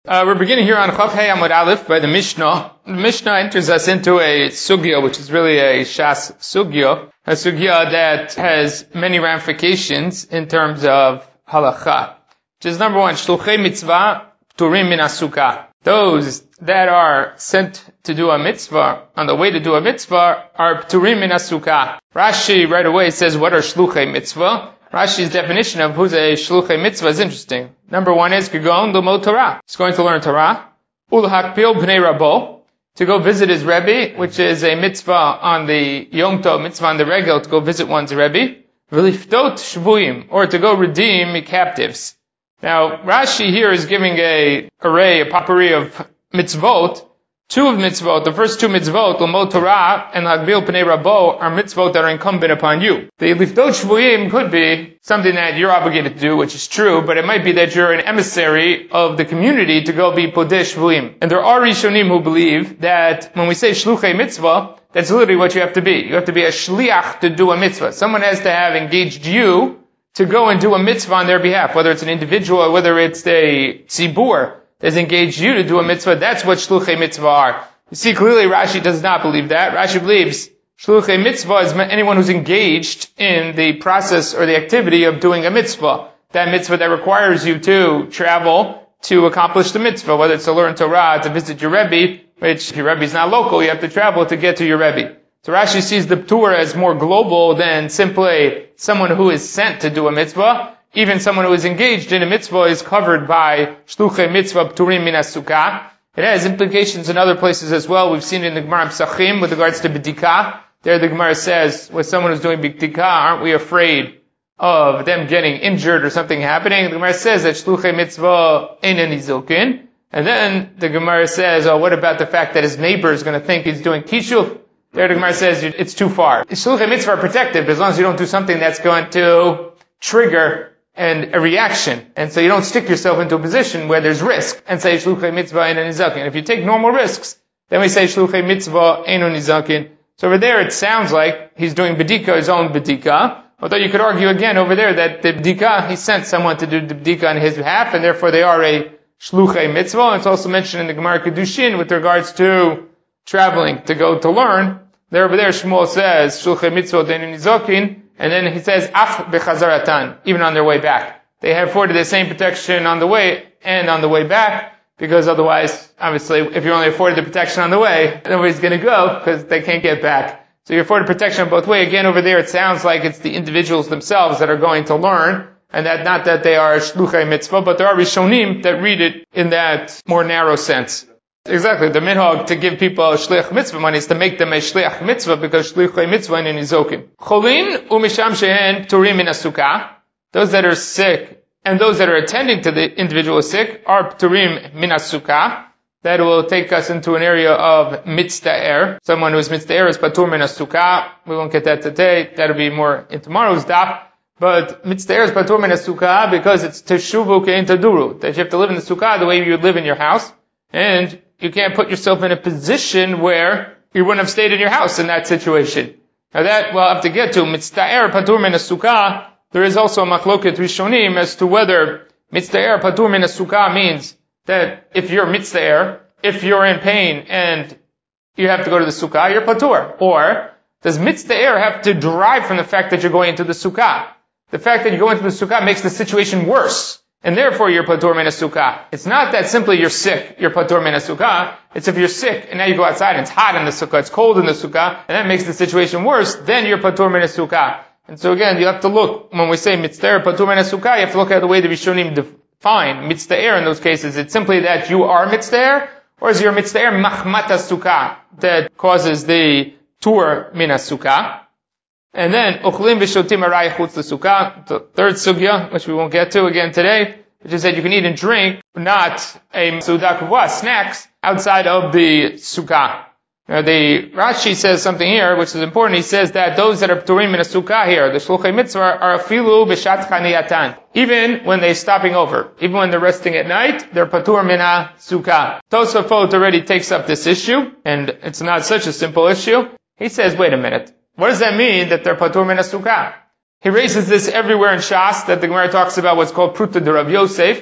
We're beginning here on Chav Hey Amud Aleph by the Mishnah. The Mishnah enters us into a sugya, which is really a shas sugya, a sugya that has many ramifications in terms of halacha. Which is number one, shluchei mitzvah pturim min hasukah. Those that are sent to do a mitzvah, on the way to do a mitzvah, are pturim min hasukah. Rashi right away says, what are shluchei mitzvah? Rashi's definition of who's a shluchei mitzvah is interesting. Number one is Kigon Lumod Torah. He's going to learn Torah. Ulhakpil Bnei Rabo, to go visit his Rebbe, which is a mitzvah on the Yom Tov, mitzvah on the Regel, to go visit one's Rebbe. V'liftot Shvuim, or to go redeem captives. Now, Rashi here is giving a potpourri of mitzvot. Two of mitzvot, the first two mitzvot, Lumod Torah and Hagbil Pnei Rabo, are mitzvot that are incumbent upon you. The Liftot Shvuyim could be something that you're obligated to do, which is true, but it might be that you're an emissary of the community to go be Podeh Shvuyim. And there are Rishonim who believe that when we say Shluchei Mitzvah, that's literally what you have to be. You have to be a Shliach to do a mitzvah. Someone has to have engaged you to go and do a mitzvah on their behalf, whether it's an individual or whether it's a tzibur has engaged you to do a mitzvah. That's what shluchei mitzvah are. You see, clearly Rashi does not believe that. Rashi believes shluchei mitzvah is anyone who's engaged in the process or the activity of doing a mitzvah. That mitzvah that requires you to travel to accomplish the mitzvah, whether it's to learn Torah, to visit your Rebbe, which if your Rebbe is not local, you have to travel to get to your Rebbe. So Rashi sees the Torah as more global than simply someone who is sent to do a mitzvah. Even someone who is engaged in a mitzvah is covered by shluchei mitzvah pturim min hasukah. It has implications in other places as well. We've seen it in the Gemara Pesachim with regards to b'dikah. There the Gemara says, with someone who's doing b'dikah, aren't we afraid of them getting injured or something happening? The Gemara says that shluchei mitzvah einen nizulkin. And then the Gemara says, oh, what about the fact that his neighbor is going to think he's doing kishuv? There the Gemara says it's too far. Shluchei mitzvah are protected, but as long as you don't do something that's going to trigger and a reaction. And so you don't stick yourself into a position where there's risk and say shluchei mitzvah eino nizakin. If you take normal risks, then we say shluchei mitzvah eino nizakin. So over there it sounds like he's doing b'dika, his own b'dika. Although you could argue again over there that the b'dika, he sent someone to do the b'dika on his behalf, and therefore they are a shluchei mitzvah. It's also mentioned in the Gemara Kedushin with regards to traveling to go to learn. There over there Shmuel says shluchei mitzvah eino nizakin. And then he says, ach bechazaratan, even on their way back. They have afforded the same protection on the way and on the way back, because otherwise, obviously, if you're only afforded the protection on the way, nobody's going to go, because they can't get back. So you're afforded protection on both ways. Again, over there, it sounds like it's the individuals themselves that are going to learn, and that not that they are shluchei mitzvah, but there are rishonim that read it in that more narrow sense. Exactly. The minhag to give people a shliach mitzvah money is to make them a shliach mitzvah because shliach mitzvah in nizokim. Cholin umisham shehen pturim min hasukah. Those that are sick and those that are attending to the individual who is sick are pturim min hasukah. That will take us into an area of mitzta'er. Someone who is mitzta'er is patur min hasukah. We won't get that today. That'll be more in tomorrow's daf. But mitzta'er is patur min hasukah because it's teshuvu kein taduru. That you have to live in the sukkah the way you would live in your house. And you can't put yourself in a position where you wouldn't have stayed in your house in that situation. Now that we'll have to get to. Mitzta'er patur min hasukah. There is also a machloket rishonim as to whether mitzta'er patur min hasukah means that if you're mitzta'er, if you're in pain and you have to go to the sukkah, you're patur. Or does mitzta'er have to derive from the fact that you're going into the sukkah? The fact that you go into the sukkah makes the situation worse. And therefore you're patur min hasukah. It's not that simply you're sick, you're patur min hasukah. It's if you're sick and now you go outside and it's hot in the sukkah, it's cold in the sukkah, and that makes the situation worse, then you're patur min hasukah. And so again, you have to look, when we say mitzta'er patur min hasukah, you have to look at the way the Rishonim define mitzta'er in those cases. It's simply that you are mitzta'er, or is your mitzta'er machmat hasukah that causes the tur min hasukah. And then, uchlim v'shotim aray chutz l'sukkah, the third sugya, which we won't get to again today, which is that you can eat and drink, not a sudah kavua, snacks, outside of the sukkah. Now the Rashi says something here, which is important. He says that those that are pturim min hasukah here, the shluchei mitzvah, are afilu b'shat chaniyatan. Even when they're stopping over, even when they're resting at night, they're patur min hasukah. Tosafot already takes up this issue, and it's not such a simple issue. He says, wait a minute. What does that mean that they're patur min hasukah? He raises this everywhere in Shas, that the Gemara talks about what's called Pruta de Rav Yosef.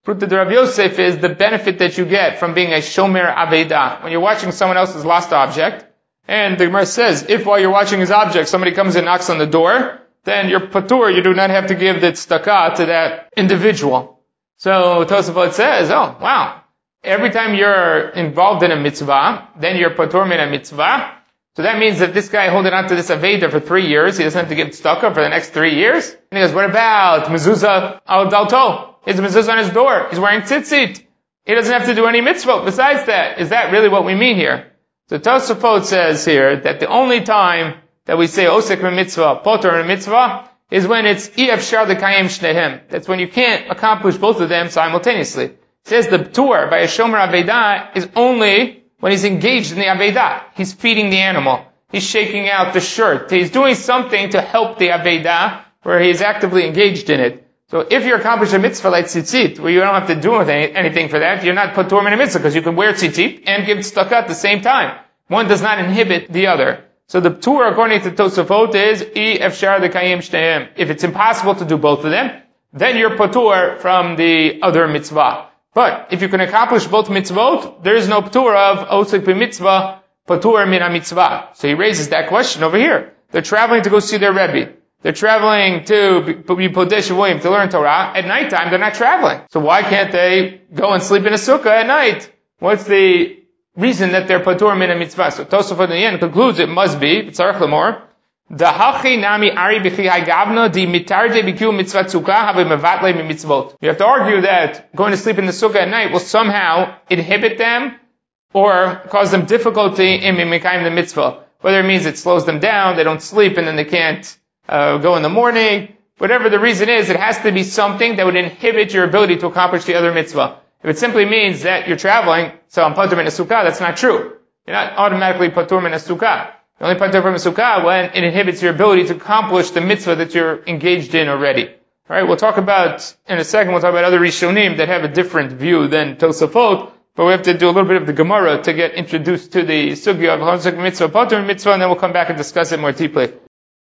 Fruta de Rav Yosef is the benefit that you get from being a shomer aveda. When you're watching someone else's lost object, and the Gemara says, if while you're watching his object, somebody comes and knocks on the door, then you're patur, you do not have to give the tzedakah to that individual. So Tosafot says, oh, wow. Every time you're involved in a mitzvah, then you're patur min a mitzvah. So that means that this guy holding on to this aveda for 3 years, he doesn't have to give tzedakah for the next 3 years. And he goes, what about mezuzah al dalto? It's mezuzah on his door. He's wearing tzitzit. He doesn't have to do any mitzvah besides that. Is that really what we mean here? So Tosafot says here that the only time that we say osek mitzvah, poter mitzvah, is when it's efshar lekayim shnehem. That's when you can't accomplish both of them simultaneously. It says the tour by a shomer aveda is only when he's engaged in the aveda. He's feeding the animal. He's shaking out the shirt. He's doing something to help the aveda where he's actively engaged in it. So if you accomplish a mitzvah like tzitzit, where you don't have to do anything for that, you're not patur min a mitzvah, because you can wear tzitzit and give tzedakah at the same time. One does not inhibit the other. So the tour, according to Tosafot, is efshar lekayim shnehem. If it's impossible to do both of them, then you're patur from the other mitzvah. But if you can accomplish both mitzvot, there is no patur of osek b'mitzvah, patur min a mitzvah. So he raises that question over here. They're traveling to go see their Rebbe. They're traveling to be Podesh Avoyim to learn Torah. At nighttime, they're not traveling. So why can't they go and sleep in a sukkah at night? What's the reason that they're patur min a mitzvah? So Tosafot in the end concludes it must be, tzarich lemor, dahachi nami ari b'chi hagavno di mitarde b'kiu mitzvah tzukah have mevatle mi mitzvot. You have to argue that going to sleep in the sukkah at night will somehow inhibit them or cause them difficulty in mimikayim the mitzvah. Whether it means it slows them down, they don't sleep, and then they can't go in the morning. Whatever the reason is, it has to be something that would inhibit your ability to accomplish the other mitzvah. If it simply means that you're traveling, so I'm patur min a sukkah, that's not true. You're not automatically patur min a sukkah. You're only patur min a sukkah when it inhibits your ability to accomplish the mitzvah that you're engaged in already. Alright, we'll talk about, in a second, we'll talk about other Rishonim that have a different view than Tosafot, but we have to do a little bit of the Gemara to get introduced to the sugya of osek mitzvah, patur mitzvah, and then we'll come back and discuss it more deeply.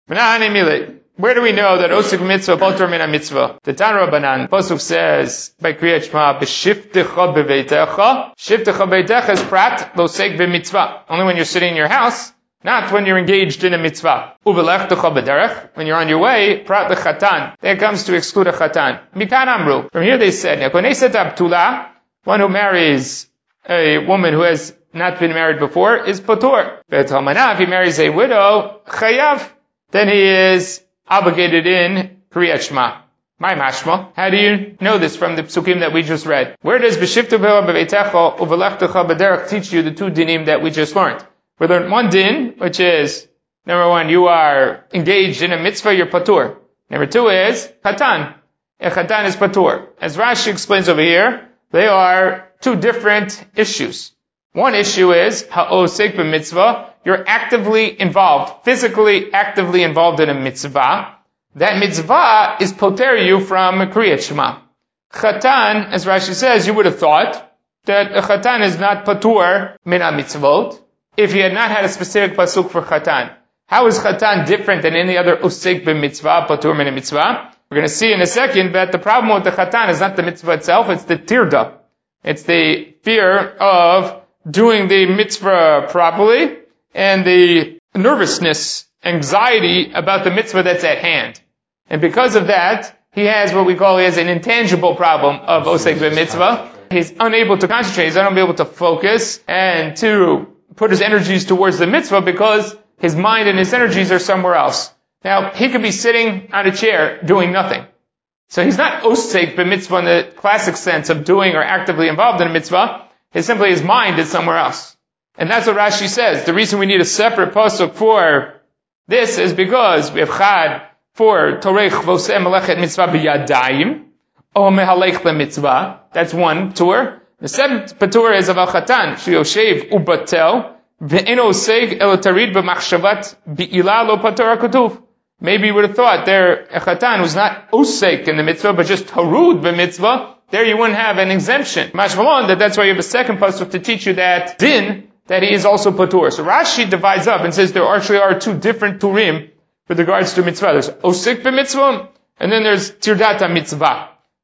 Where do we know that osek mitzvah patur min a mitzvah? The Tan Rabbanan pasuk says by Kriyat Shema b'shiftecha beveitecha. Shiftecha beveitecha is prat losek b'mitzvah. Only when you're sitting in your house, not when you're engaged in a mitzvah. Uvelechtecha b'derech. When you're on your way, prat l'chatan. That comes to exclude a chatan. Mikan amru. From here they said, Nekoneset abtula, one who marries a woman who has not been married before, is patur. But if he marries a widow, chayav, then he is obligated in Kriyat Shema. My mashma. How do you know this from the psukim that we just read? Where does b'shiftecha beveitecha uvelechtecha b'derech teach you the two dinim that we just learned? We learned one din, which is, number one, you are engaged in a mitzvah, you're patur. Number two is chatan. A chatan is patur. As Rashi explains over here, they are two different issues. One issue is ha'osek b'mitzvah. You're actively involved, physically actively involved in a mitzvah. That mitzvah is poter you from Kriyat Shema. Chatan, as Rashi says, you would have thought that a chatan is not patur min ha-mitzvot if he had not had a specific pasuk for chatan. How is chatan different than any other osek b'mitzvah, patur min ha-mitzvah? We're going to see in a second that the problem with the chatan is not the mitzvah itself, it's the tirda. It's the fear of doing the mitzvah properly and the nervousness, anxiety about the mitzvah that's at hand. And because of that, he has what we call an intangible problem of osek b'mitzvah. He's unable to concentrate, he's unable to focus and to put his energies towards the mitzvah because his mind and his energies are somewhere else. Now, he could be sitting on a chair doing nothing. So he's not osek b'mitzvah in the classic sense of doing or actively involved in a mitzvah. It's simply his mind is somewhere else. And that's what Rashi says. The reason we need a separate pasuk for this is because we have chad for torech voseh melechet mitzvah b'yadayim o mehalech b'mitzvah. That's one tour. The seventh patur is of al chatan sheyoshev ubatel ve'eno oseg el tarid b'machshavat bi'ilah lo patur hakutuv. Maybe you would have thought there a chatan who's not osek in the mitzvah but just harud b'mitzvah. There you wouldn't have an exemption. Mashmalon, that's why you have a second pasuk to teach you that din, that he is also patur. So Rashi divides up and says there actually are two different turim with regards to mitzvah. There's osek b'mitzvah, and then there's tirdata mitzvah.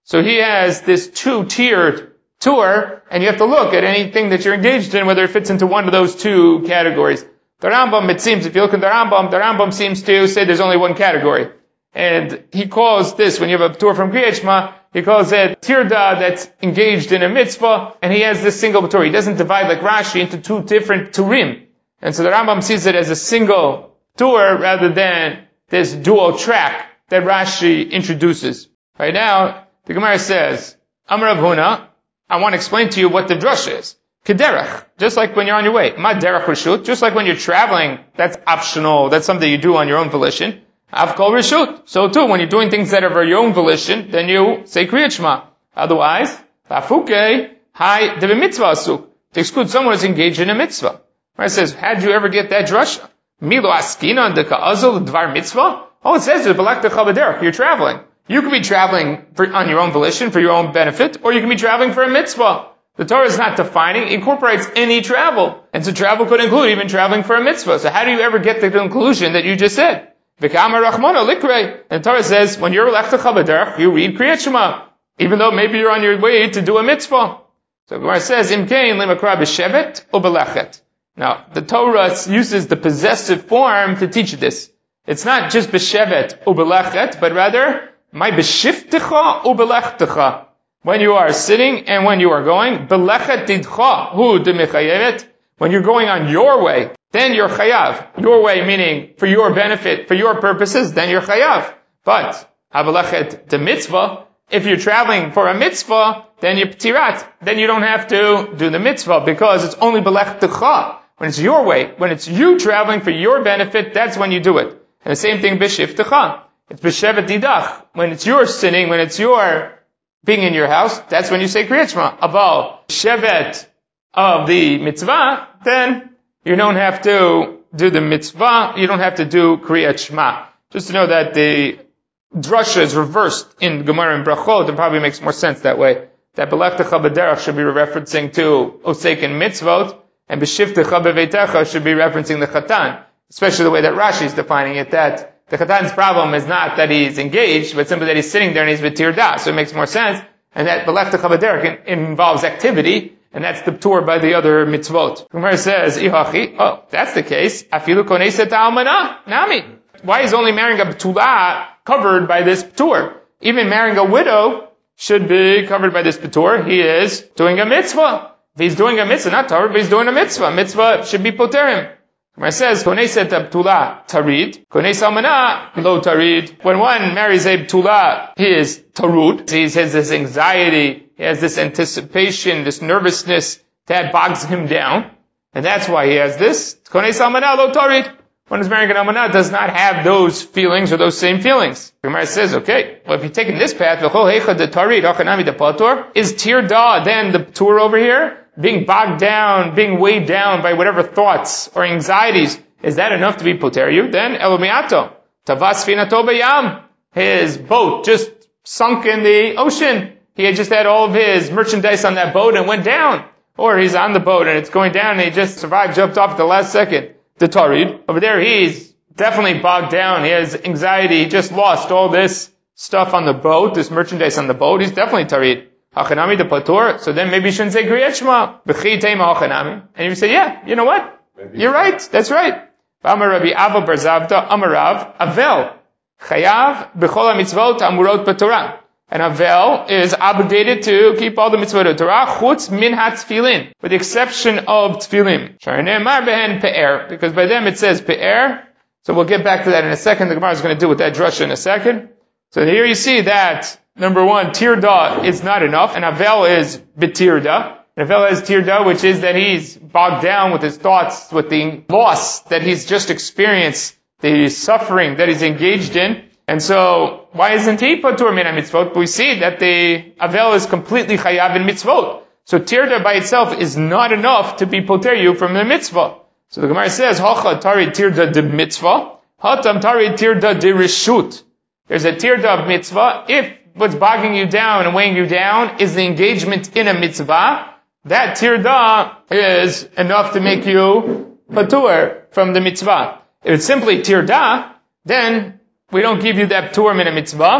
So he has this two-tiered tour, and you have to look at anything that you're engaged in, whether it fits into one of those two categories. The Rambam, it seems, if you look at the Rambam seems to say there's only one category. And he calls this, when you have a tour from Kriyat Shema, he calls it tirda that's engaged in a mitzvah, and he has this single tour. He doesn't divide like Rashi into two different turim. And so the Rambam sees it as a single tour rather than this dual track that Rashi introduces. Right now, the Gemara says, Amar Rav Huna, I want to explain to you what the drush is. Kederach, just like when you're on your way. Ma derech reshut, just like when you're traveling, that's optional, that's something you do on your own volition. Avkol reshut. So too, when you're doing things that are for your own volition, then you say Kriyat Shema. Otherwise, lafuke, hai de mitzvah asuk. To exclude someone who's engaged in a mitzvah. Right? It says, how'd you ever get that drasha? Milo askina de ka'azul dvar mitzvah? All it says is, balak de chabaderach, you're traveling. You could be traveling on your own volition, for your own benefit, or you can be traveling for a mitzvah. The Torah is not defining, it incorporates any travel. And so travel could include even traveling for a mitzvah. So how do you ever get the conclusion that you just said? V'kama rachmona likrei. And the Torah says, when you're left to chabaderach, you read Kriyat Shema, even though maybe you're on your way to do a mitzvah. So Gemara says, Imkein limakra b'shevet u'belechet. Now, the Torah uses the possessive form to teach this. It's not just b'shevet u'belechet, but rather, my b'shiftecha u'belechtecha. When you are sitting and when you are going, belechet tidcha hu demechayevet. When you're going on your way, then you're chayav. Your way meaning for your benefit, for your purposes, then you're chayav. But, habelechet de mitzvah, if you're traveling for a mitzvah, then you're ptirat. Then you don't have to do the mitzvah because it's only belechtecha. When it's your way, when it's you traveling for your benefit, that's when you do it. And the same thing b'shiftecha. It's b'shevet didach. When it's your sinning, when it's your being in your house, that's when you say Kriyat Shema. About shevet of the mitzvah, then you don't have to do the mitzvah, you don't have to do Kriyat Shema. Just to know that the drasha is reversed in Gemara and Brachot, it probably makes more sense that way. That Belektecha b'derech should be referencing to Osek and mitzvot, and B'shiftecha b'veitecha should be referencing the Chatan. Especially the way that Rashi is defining it, that the Chatan's problem is not that he's engaged, but simply that he's sitting there and he's v'tirda. So it makes more sense. And that Belektecha b'derech involves activity, and that's the tour by the other mitzvot. Gemara says, Ihachi, oh, that's the case. Afilu koneset almana, nami. Why is only marrying a b'tulah covered by this tour? Even marrying a widow should be covered by this tour. He is doing a mitzvah. If he's doing a mitzvah, not Torah, but he's doing a mitzvah. Mitzvah should be poterim. Gemara says, koneset b'tulah tarid, kones almana lo tarid. When one marries a b'tulah, he is tarud. He has this anxiety, he has this anticipation, this nervousness that bogs him down. And that's why he has this. Kones almana lo tarid. One who's marrying an almanah does not have those feelings or those same feelings. Gemara says, okay, well if you're taking this path, is tirda then the tour over here? Being bogged down, being weighed down by whatever thoughts or anxieties, is that enough to be poter you? Then elomiato, tavas finato bayam, his boat just sunk in the ocean. He had just had all of his merchandise on that boat and went down. Or he's on the boat and it's going down and he just survived, jumped off at the last second. The Tarid. Over there, he's definitely bogged down. He has anxiety. He just lost all this stuff on the boat, this merchandise on the boat. He's definitely Tarid. Hachanami the Patur. So then maybe you shouldn't say Kriyat Shema. B'chi teima hachanami. And you say, yeah, you know what? Maybe. You're right. That's right. Amar Rabbi Abba bar Zavda, Amarav, Avel. Chayav b'chol ha-mitzvot amurot b'Torah. And Avel is obligated to keep all the mitzvot of Torah, chutz min ha-tfilin, with the exception of tfilin. Sh'arne'emar behen pe'er, because by them it says pe'er. So we'll get back to that in a second. The Gemara is going to deal with that drasha in a second. So here you see that, number one, tirda is not enough, and Avel is betirda. And Avel is tirda, which is that he's bogged down with his thoughts, with the loss that he's just experienced, the suffering that he's engaged in. And so, why isn't he patur min ha-mitzvot? We see that the Avel is completely chayav in mitzvot. So tirda by itself is not enough to be poter you from the mitzvah. So the Gemara says, Hacha tarid tirda de mitzvah, hatam tarid tirda de reshut. There's a tirda of mitzvah. If what's bogging you down and weighing you down is the engagement in a mitzvah, that tirda is enough to make you patur from the mitzvah. If it's simply tirda, then we don't give you that p'tur min mitzvah,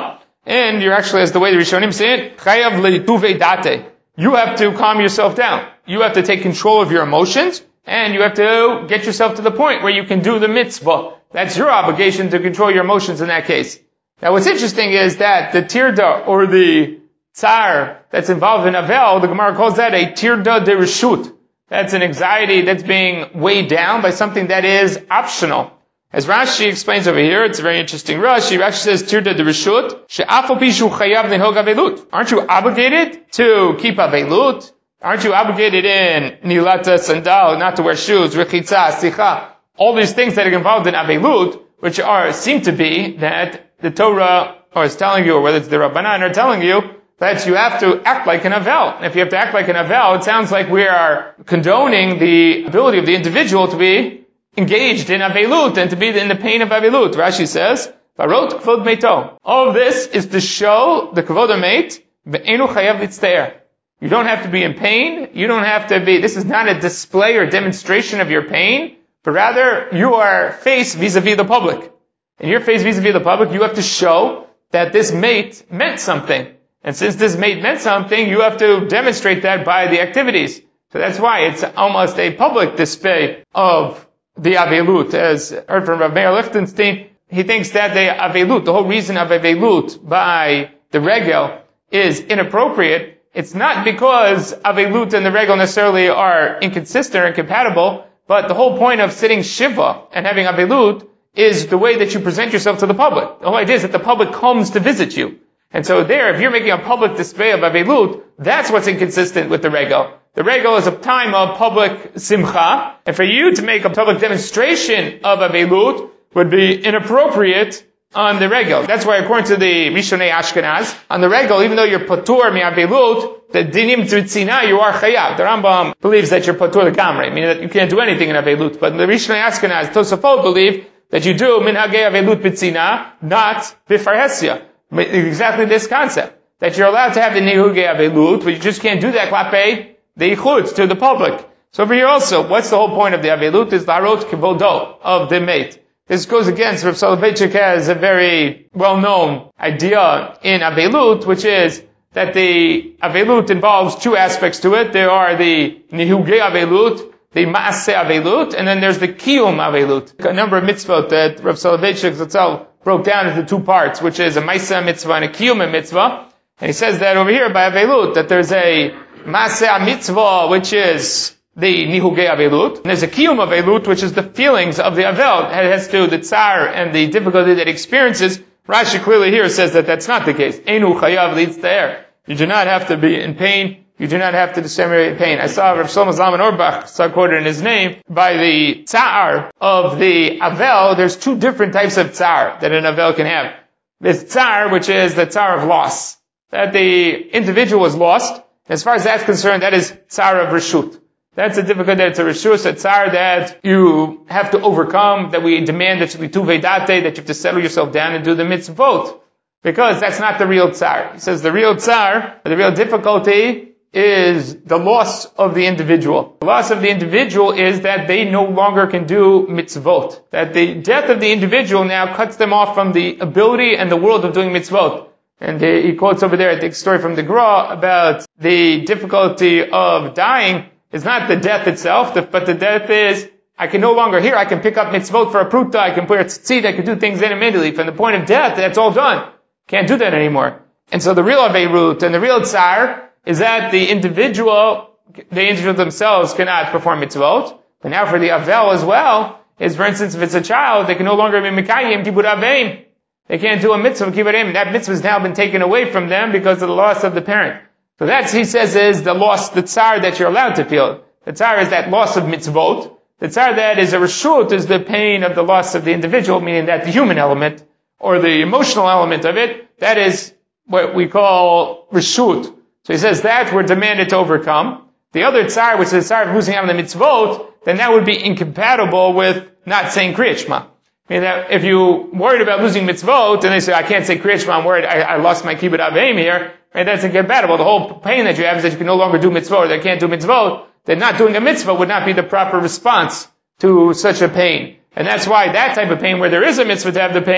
And you're actually, as the way the Rishonim say it, chayav le'tuvei date. You have to calm yourself down. You have to take control of your emotions, and you have to get yourself to the point where you can do the mitzvah. That's your obligation, to control your emotions in that case. Now what's interesting is that the tirda, or the tsar that's involved in Avel, the Gemara calls that a tirda de reshut. That's an anxiety that's being weighed down by something that is optional. As Rashi explains over here, it's a very interesting Rashi. Rashi says, tirda de reshut, she'afal pishu chayav linhog avelut. Aren't you obligated to keep avelut? Aren't you obligated in nilata sandal, not to wear shoes, rechitza, sicha, all these things that are involved in avelut, which seem to be that the Torah is telling you, or whether it's the Rabbanan are telling you, that you have to act like an Avel. And if you have to act like an Avel, it sounds like we are condoning the ability of the individual to be engaged in Avelut and to be in the pain of Avelut. Rashi says, Varot kvod meito. All of this is to show the kvod meit, ve'enu chayav litzteir. You don't have to be in pain. You don't have to be, this is not a display or demonstration of your pain, but rather you are faced vis-a-vis the public. In your face vis-a-vis the public, you have to show that this mate meant something. And since this mate meant something, you have to demonstrate that by the activities. So that's why it's almost a public display of the Avelut. As heard from Rav Meir Lichtenstein, he thinks that the Avelut, the whole reason of Avelut by the Regel is inappropriate. It's not because Avelut and the Regel necessarily are inconsistent or incompatible, but the whole point of sitting Shiva and having Avelut is the way that you present yourself to the public. The whole idea is that the public comes to visit you. And so there, if you're making a public display of Avelut, that's what's inconsistent with the Regel. The Regel is a time of public simcha, and for you to make a public demonstration of Avelut would be inappropriate on the Regel. That's why, according to the Rishonei Ashkenaz, on the Regel, even though you're patur mi Avelut, the dinim tzina, you are chayav. The Rambam believes that you're patur l'gamrei, meaning that you can't do anything in Avelut. But the Rishonei Ashkenaz, Tosafot, believe that you do minhagei Avelut b'tzina, not b'farhesia. Exactly this concept. That you're allowed to have the nihugei Avelut, but you just can't do that klape the ichutz, to the public. So over here also, what's the whole point of the Avelut? Is larot kivodo, of the mate. This goes against Rav Soloveitchik has a very well-known idea in Avelut, which is that the Avelut involves two aspects to it. There are the nihugei Avelut, the Maaseh Avelut, and then there's the Kiyum Avelut. A number of mitzvot that Rav Soloveitchik Zatzal broke down into two parts, which is a Maaseh mitzvah and a Kiyum mitzvah. And he says that over here by Avelut, that there's a Maaseh mitzvah, which is the Nihugei Avelut. And there's a Kiyum Avelut, which is the feelings of the Avel. It has to do with the tsar and the difficulty that it experiences. Rashi clearly here says that that's not the case. Einu chayav litzteir. You do not have to be in pain. You do not have to disseminate pain. I saw Rav Shlomo Zalman Auerbach, saw quoted in his name, by the tsar of the Avel, there's two different types of tsar that an Avel can have. There's tsar, which is the tsar of loss. That the individual was lost. As far as that's concerned, that is tsar of reshut. That's a difficult, that's a reshus, a tsar that you have to overcome, that we demand that you be tuvei date, that you have to settle yourself down and do the mitzvot. Because that's not the real tsar. He says the real tsar, the real difficulty, is the loss of the individual. The loss of the individual is that they no longer can do mitzvot. That the death of the individual now cuts them off from the ability and the world of doing mitzvot. And he quotes over there, I think, a story from the Gra about the difficulty of dying is not the death itself, but the death is, I can no longer hear, I can pick up mitzvot for a pruta, I can put a tzitzit, I can do things immediately. From the point of death, that's all done. Can't do that anymore. And so the real Avelut and the real tsar is that the individual themselves cannot perform mitzvot. But now for the Avel as well, is for instance, if it's a child, they can no longer be Mekayim Kibbut Aveim. They can't do a mitzvah Kibbut Aveim. That mitzvah has now been taken away from them because of the loss of the parent. So that's, he says, is the loss, the tsar that you're allowed to feel. The tsar is that loss of mitzvot. The tsar that is a reshut is the pain of the loss of the individual, meaning that the human element, or the emotional element of it, that is what we call reshut. So he says that we're demanded to overcome. The other tsar, which is the tsar of losing out on the mitzvot, then that would be incompatible with not saying Kriyat Shema. I mean, that if you worried about losing mitzvot, and they say, I can't say Kriyat Shema, I'm worried, I lost my Kibbut Aveim here, right? That's incompatible. The whole pain that you have is that you can no longer do mitzvot, or they can't do mitzvot, that not doing a mitzvah would not be the proper response to such a pain. And that's why that type of pain, where there is a mitzvah to have the pain,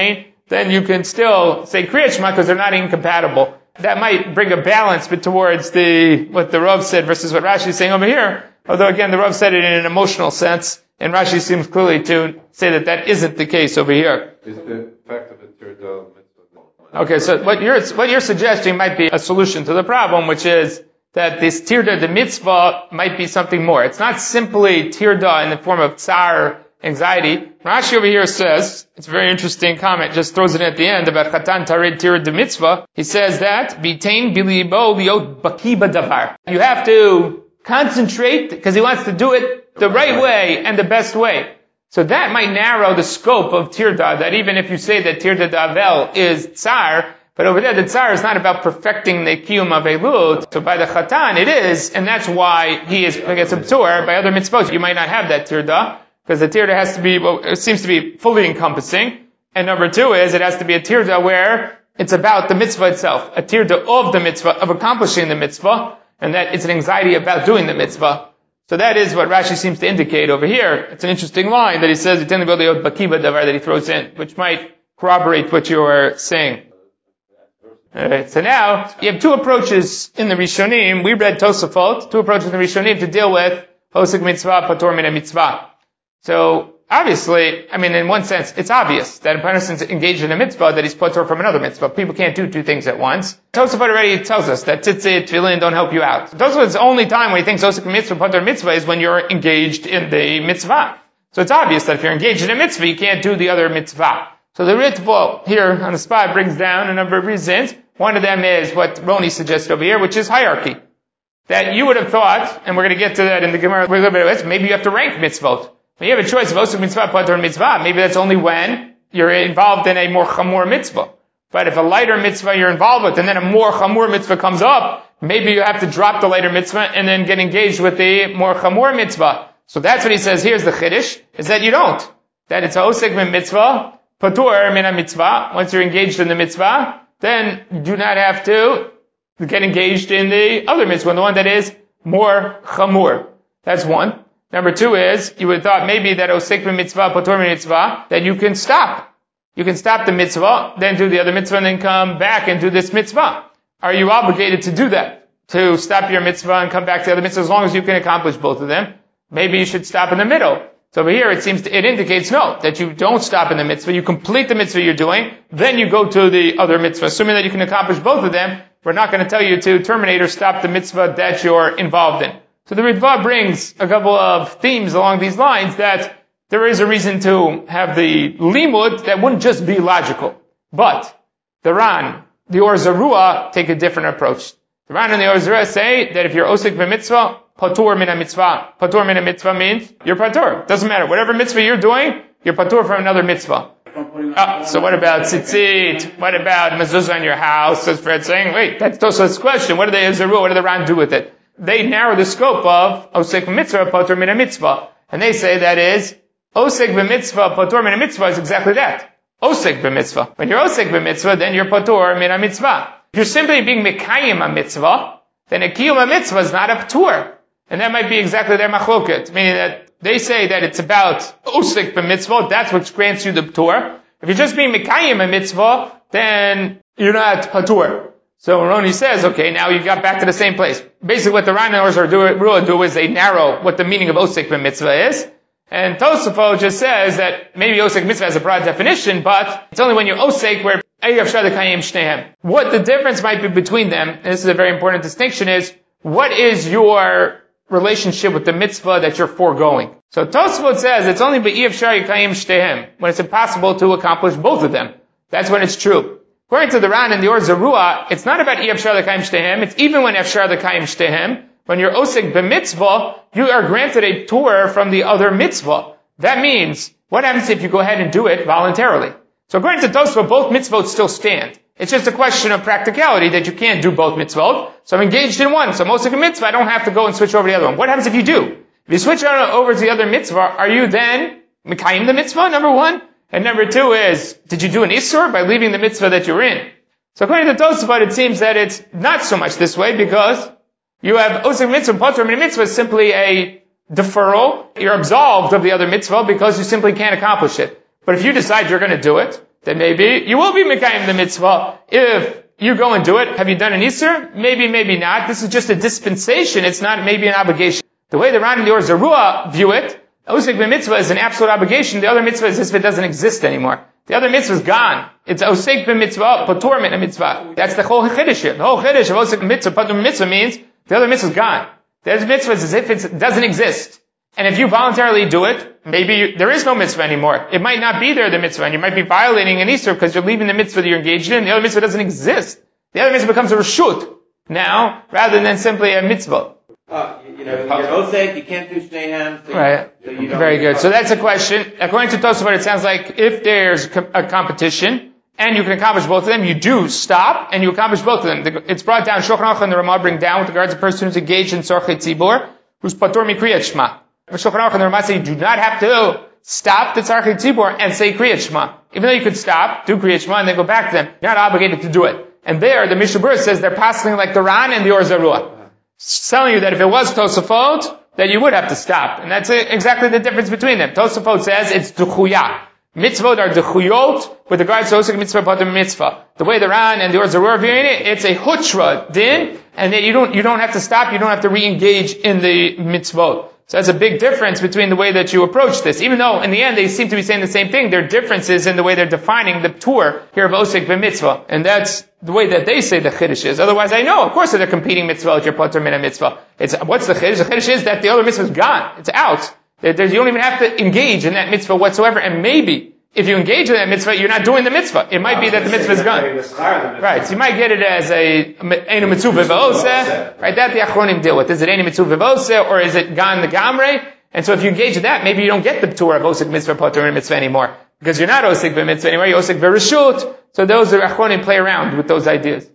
then you can still say Kriyat Shema because they're not incompatible. That might bring a balance towards what the Rav said versus what Rashi is saying over here. Although again, the Rav said it in an emotional sense, and Rashi seems clearly to say that isn't the case over here. Is the fact of the Tirda mitzvah? Okay, so what you're suggesting might be a solution to the problem, which is that this Tirda, the mitzvah, might be something more. It's not simply Tirda in the form of tsar, anxiety. Rashi over here says, it's a very interesting comment, just throws it at the end about Chatan Tarid Tirad the Mitzvah. He says that, Bitain Bilibo Liot Baki Badavar. You have to concentrate, because he wants to do it the right way and the best way. So that might narrow the scope of Tirda, that even if you say that Tirda Davel is Tsar, but over there the Tsar is not about perfecting the Kiyum of Elut, so by the Chatan it is, and that's why he gets a Ptur. By other mitzvot you might not have that Tirda, because the tirda has to be, it seems to be fully encompassing. And number two is, it has to be a tirda where it's about the mitzvah itself. A tirda of the mitzvah, of accomplishing the mitzvah, and that it's an anxiety about doing the mitzvah. So that is what Rashi seems to indicate over here. It's an interesting line that he says, that he throws in, which might corroborate what you are saying. Alright, so now, you have two approaches in the Rishonim. We read Tosafot, two approaches in the Rishonim to deal with Hosek mitzvah, Patur min mitzvah. So, obviously, in one sense, it's obvious that a person is engaged in a mitzvah that he's patur from another mitzvah. People can't do two things at once. Tosafot already tells us that tzitzit, tefillin don't help you out. Tosafot's only time when he thinks osik mitzvah, patur mitzvah is when you're engaged in the mitzvah. So it's obvious that if you're engaged in a mitzvah, you can't do the other mitzvah. So the Ritva here on the spot brings down a number of reasons. One of them is what Roni suggested over here, which is hierarchy. That you would have thought, and we're going to get to that in the Gemara, maybe you have to rank mitzvot. When you have a choice of osuk mitzvah, patur mitzvah, maybe that's only when you're involved in a more chamur mitzvah. But if a lighter mitzvah you're involved with, and then a more chamur mitzvah comes up, maybe you have to drop the lighter mitzvah and then get engaged with the more chamur mitzvah. So that's what he says, here's the chiddush, is that you don't. That it's a osuk min mitzvah, patur min mitzvah. Once you're engaged in the mitzvah, then you do not have to get engaged in the other mitzvah, the one that is more chamur. That's one. Number two is, you would have thought maybe that osek mitzvah, patur mitzvah, that you can stop. You can stop the mitzvah, then do the other mitzvah, and then come back and do this mitzvah. Are you obligated to do that? To stop your mitzvah and come back to the other mitzvah as long as you can accomplish both of them? Maybe you should stop in the middle. So over here it indicates no, that you don't stop in the mitzvah, you complete the mitzvah you're doing, then you go to the other mitzvah. Assuming that you can accomplish both of them, we're not going to tell you to terminate or stop the mitzvah that you're involved in. So the Ritva brings a couple of themes along these lines that there is a reason to have the limud that wouldn't just be logical. But the Ran, the Or Zarua take a different approach. The Ran and the Or Zarua say that if you're osik b'mitzvah, patur min mitzvah. Patur min mitzvah means you're patur. Doesn't matter. Whatever mitzvah you're doing, you're patur from another mitzvah. So what about tzitzit? What about mezuzah in your house? So Fred saying, wait, that's Tosafot's question. What do the Zarua, what do the Ran do with it? They narrow the scope of osek mitzvah, patur min mitzvah. And they say that is, osek b'mitzvah, patur min mitzvah is exactly that. Osek b'mitzvah. When you're osek b'mitzvah, then you're patur min mitzvah. If you're simply being mekayim a mitzvah, then a kiyum a mitzvah is not a patur. And that might be exactly their machloket. Meaning that they say that it's about osek b'mitzvah, that's what grants you the patur. If you're just being mekayim a mitzvah, then you're not patur. So Roni says, okay, now you got back to the same place. Basically what the Rana do is they narrow what the meaning of osek b'mitzvah is. And Tosafot just says that maybe osek mitzvah has a broad definition, but it's only when you're osek where what the difference might be between them, and this is a very important distinction, is what is your relationship with the mitzvah that you're foregoing. So Tosafot says it's only when it's impossible to accomplish both of them. That's when it's true. According to the Ran and the Or Zarua, it's not about Efshar l'kayim shtehem, it's even when Efshar l'kayim shtehem, when you're osek b'mitzvah, you are granted a tour from the other mitzvah. That means, what happens if you go ahead and do it voluntarily? So according to Tosafot, both mitzvot still stand. It's just a question of practicality that you can't do both mitzvot. So I'm engaged in one, so I'm osek a mitzvah, I don't have to go and switch over to the other one. What happens if you do? If you switch over to the other mitzvah, are you then mekayim the mitzvah, number one? And number two is, did you do an Isur by leaving the mitzvah that you're in? So according to Tosafot, it seems that it's not so much this way because you have osek mitzvah, patur min mitzvah is simply a deferral. You're absolved of the other mitzvah because you simply can't accomplish it. But if you decide you're going to do it, then maybe you will be Mekayim the mitzvah. If you go and do it, have you done an Isser? Maybe, maybe not. This is just a dispensation. It's not maybe an obligation. The way the Ran and the Or Zarua view it, Osek b'mitzvah is an absolute obligation. The other mitzvah is as if it doesn't exist anymore. The other mitzvah is gone. It's Osek b'mitzvah, patur min mitzvah. That's the whole chiddush. The whole chiddush of Osek b'mitzvah, patur mitzvah means the other mitzvah is gone. The other mitzvah is as if it doesn't exist. And if you voluntarily do it, maybe there is no mitzvah anymore. It might not be there, the mitzvah, and you might be violating an Isser because you're leaving the mitzvah that you're engaged in. The other mitzvah doesn't exist. The other mitzvah becomes a reshut now, rather than simply a mitzvah. You're osek, you can't do shneihem. Right. Very good. So that's a question. According to Tosafot, it sounds like if there's a competition, and you can accomplish both of them, you do stop, and you accomplish both of them. It's brought down, Shulchan Aruch and the Ramah bring down with regards to a person who's engaged in Tzorchei Tzibor, who's patur mikriyat Shema. Shulchan Aruch and the Ramah say you do not have to stop the Tzorchei Tzibor and say Kriyat Shema. Even though you could stop, do Kriyat Shema, and then go back to them, you're not obligated to do it. And there, the Mishnah Berurah says they're passing like the Ran and the Or Zarua. It's telling you that if it was Tosafot, that you would have to stop. And that's exactly the difference between them. Tosafot says it's duchuya. Mitzvot are duchuyot with regards to osek mitzvah patur mitzvah. The way the Ran and the Or Zarua are viewing it, it's a hutra din, and that you don't have to stop, you don't have to re-engage in the mitzvot. So that's a big difference between the way that you approach this. Even though in the end they seem to be saying the same thing, there are differences in the way they're defining the tour here of osek b'mitzvah. And that's the way that they say the chiddush is. Otherwise I know, of course, that they're competing mitzvah with your patur min mitzvah. What's the chiddush? The chiddush is that the other mitzvah is gone. It's out. You don't even have to engage in that mitzvah whatsoever. And maybe, if you engage in that mitzvah, you're not doing the mitzvah. It might be that the mitzvah is gone. Right. So you might get it as Einu Mitzvah V'oseh. Right. That the Achronim deal with. Is it Einu Mitzvah V'oseh or is it Gan the Gamre? And so if you engage in that, maybe you don't get the Torah of Osek Mitzvah Patur Mitzvah anymore. Because you're not Osek Mitzvah anymore, you're Osek V'reshut. So those are Achronim play around with those ideas.